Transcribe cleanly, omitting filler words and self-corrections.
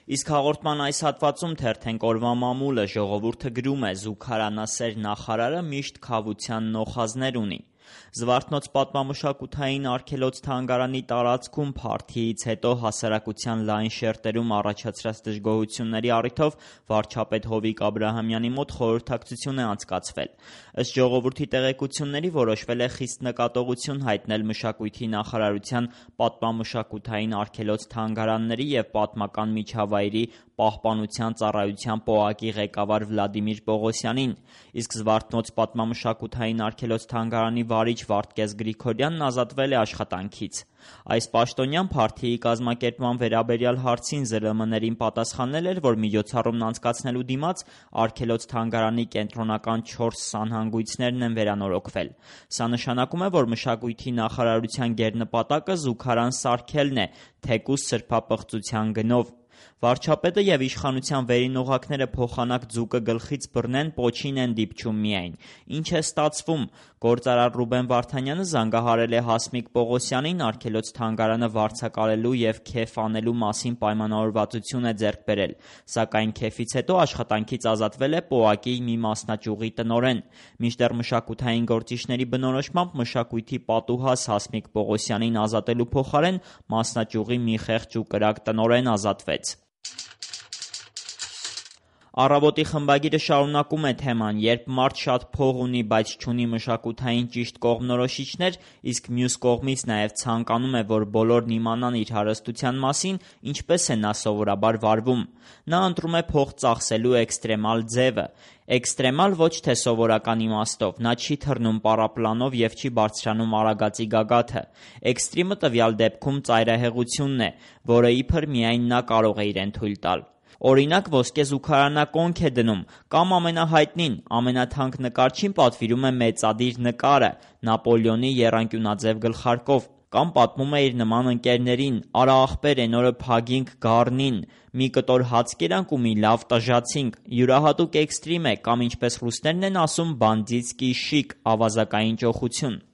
Իսկ հաղորդման այս հատվածում թերթենք օրվա մամուլը, ժողովուրդը գրում է զուգարանասեր նախարարը միշտ քավության նոխազներ ունի։ Զվարթնոց պատմամշակութային արգելոց-թանգարանի տարածքում փարթիից հետո հասարակության լայն շերտերում առաջացրած դժգոհությունների առիթով վարչապետ Հովիկ Աբրահամյանի մոտ խորհրդակցություն է անցկացվել։ Ըստ ժողովրդի տեղեկությունների որոշվել է խիստ նկատողություն հայտնել մշակույթի նախարարության պատմամշակութային արգելոց-թանգարանների և պատմական միջավայրի պահպանության ծառայության ՊՕԱԿ-ի ղեկավար Վլադիմիր Պողոսյանին, իսկ Զվարթնոց պատմամշակութային արգելոց-թանգարանի վարիչ Վարդգես Գրիգորյանն ազատվել է աշխատանքից։ Այս պաշտոնյան փարթիի կազմակերպման վերաբերյալ հարցին ԶԼՄ-ներին պատասխանել էր, որ միջոցառումն անցկացնելու դիմաց արգելոց-թանգարանի կենտրոնական 4 սանհանգույցներն են վերանորոգվել։ Սա նշանակում է, որ մշակույթի նախարարության գերնպատակը զուգարան սարքելն է, թեկուզ սրբապղծության գնով։ Վարչապետը և իշխանության վերին օղակները փոխանակ ձուկը գլխից բռնեն, պոչին են դիպչում միայն։ Ինչ է ստացվում։ Գործարար Ռուբեն Վարդանյանը զանգահարել է Հասմիկ Պողոսյանին, արգելոց-թանգարանը վարձակալելու և քեֆ անելու մասին պայմանավորվածություն է ձեռք բերել, սակայն քեֆից հետո աշխատանքից ազատվել է ՊՕԱԿ-ի մի մասնաճյուղի տնօրեն։ Մինչդեռ մշակութային գործիչների բնորոշմամբ մշակույթի պատուհաս Հասմիկ Պողոսյանին ազատելու փոխարեն մասնաճյուղի մի խեղճ ու կրակ տնօրեն ազատվեց։ Առավոտի խմբագիրը շարունակում է թեման. երբ մարդ շատ փող ունի, բայց չունի մշակութային ճիշտ կողմնորոշիչներ, իսկ մյուս կողմից նաև ցանկանում է, որ բոլորն իմանան իր հարստության մասին, ինչպես է նա սովորաբար վարվում։ Նա ընտրում է փող ծախսելու էքստրեմալ ձևը։ Էքստրեմալ ոչ թե սովորական իմաստով, նա չի թռնում պարապլանով և չի բարձրանում արագածի գագաթը։ Էքստրիմը տվյալ դեպքում ծայրահեղությունն է, որը իբր միայն նա կարող է իրեն թույլ տալ։ Օրինակ, ոսկե զուգարանակոնք է դնում, կամ ամենահայտնին, ամենաթանկ նկարչին պատվիրում է մեծադիր նկարը Նապոլեոնի եռանկյունաձև գլխարկով, կամ պատմում է իր նման ընկերներին՝ արա ախպեր, էն օրը փագինք Գառնին, մի կտոր հաց կերանք ու մի լավ տժացինք։ Յուրահատուկ էքստրիմ է, կամ ինչպես ռուսներն են ասում՝ բանդիտսկի շիկ, ավազակային ճոխություն։